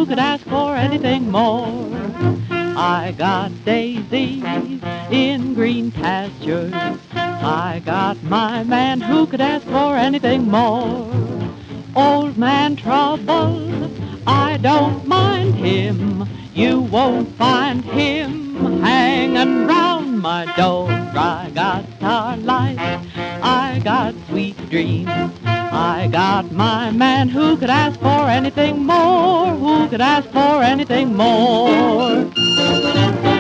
who could ask for anything more? I got daisies in green pastures. I got my man, who could ask for anything more? Old man Trouble, I don't mind him. You won't find him hanging round my door. I got starlight, I got sweet dreams. I got my man, who could ask for anything more? Who could ask for anything more?